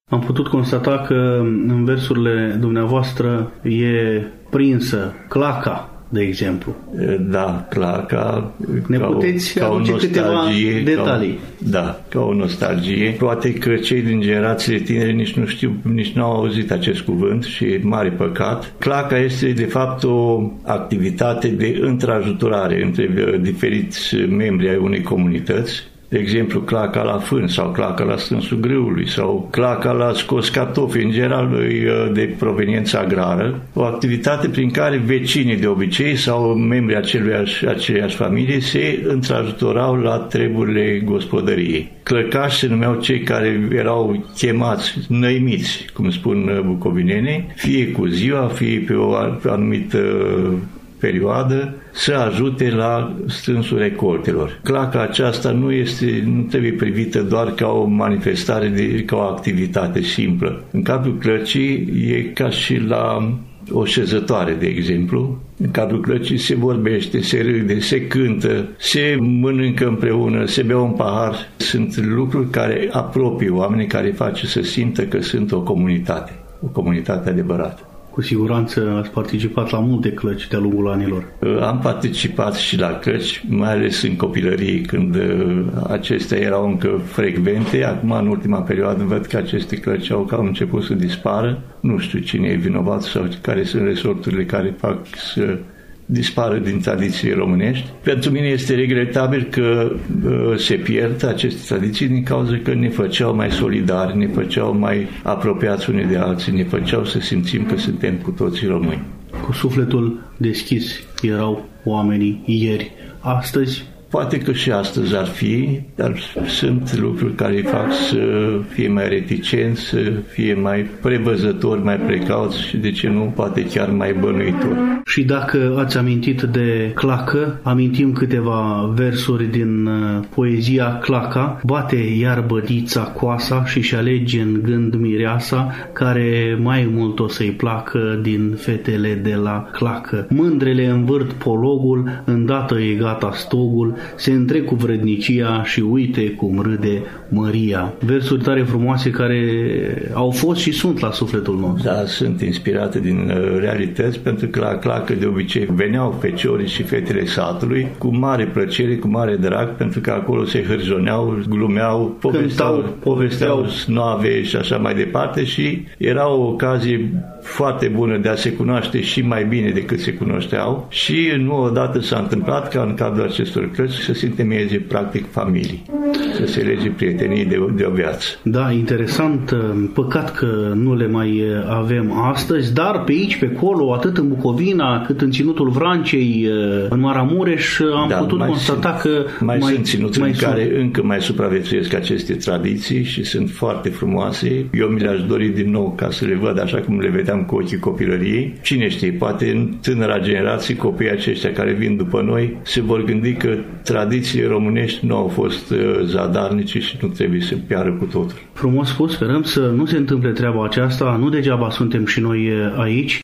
Am putut constata că în versurile dumneavoastră e prinsă claca, de exemplu. Da, claca. Ne puteți aduce câteva detalii? Ca o nostalgie. Poate că cei din generațiile tinere nici nu au auzit acest cuvânt și e mare păcat. Claca este de fapt o activitate de întrajutorare între diferiți membri ai unei comunități. De exemplu, claca la fân sau claca la strânsul grâului sau claca la scos cartofi, în general de proveniență agrară, o activitate prin care vecinii de obicei sau membrii aceleiași familie se întrajutorau la treburile gospodăriei. Clăcași se numeau cei care erau chemați, năimiți, cum spun bucovinenii, fie cu ziua, fie pe o anumită perioadă, să ajute la strânsul recoltelor. Claca aceasta nu trebuie privită doar ca o manifestare, ca o activitate simplă. În cadrul clăcii e ca și la o șezătoare, de exemplu. În cadrul clăcii se vorbește, se râde, se cântă, se mănâncă împreună, se bea un pahar. Sunt lucruri care apropie oamenii, care face să simtă că sunt o comunitate adevărată. Cu siguranță ați participat la multe clăci de-a lungul anilor. Am participat și la clăci, mai ales în copilărie, când acestea erau încă frecvente. Acum, în ultima perioadă, văd că aceste clăci au început să dispară. Nu știu cine e vinovat sau care sunt resorturile care fac să dispară din tradițiile românești. Pentru mine este regretabil că se pierd aceste tradiții din cauza că ne făceau mai solidari, ne făceau mai apropiați unii de alții, ne făceau să simțim că suntem cu toții români. Cu sufletul deschis erau oamenii ieri. Astăzi? Poate că și astăzi ar fi, dar sunt lucruri care îi fac să fie mai reticenți, să fie mai prevăzători, mai precauți și, de ce nu, poate chiar mai bănuitori. Și dacă ați amintit de clacă, amintim câteva versuri din poezia Claca. Bate iar bădița coasa și-și alege în gând mireasa, care mai mult o să-i placă din fetele de la clacă. Mândrele învârt pologul, îndată e gata stogul, se întrec cu vrednicia și uite cum râde Maria. Versuri tare frumoase care au fost și sunt la sufletul nostru. Da, sunt inspirate din realități, pentru că la clacă de obicei veneau feciorii și fetele satului cu mare plăcere, cu mare drag, pentru că acolo se hârjoneau, glumeau, povesteau snoave și așa mai departe și era o ocazie foarte bună de a se cunoaște și mai bine decât se cunoșteau și nu odată s-a întâmplat ca în cadrul acestor cărți să se întemeieze practic familii, să se lege prietenii de o viață. Da, interesant, păcat că nu le mai avem astăzi, dar pe aici, pe acolo, atât în Bucovina, cât în Ținutul Vrancei, în Maramureș, am putut constata că mai sunt ținuturi în care încă mai supraviețuiesc aceste tradiții și sunt foarte frumoase. Eu mi le-aș dori din nou ca să le văd așa cum le vedeam cu ochii copilăriei. Cine știe, poate în tânăra generație, copiii aceștia care vin după noi se vor gândi că tradițiile românești nu au fost zadarnice și nu trebuie să piară cu totul. Frumos spus, sperăm să nu se întâmple treaba aceasta, nu degeaba suntem și noi aici.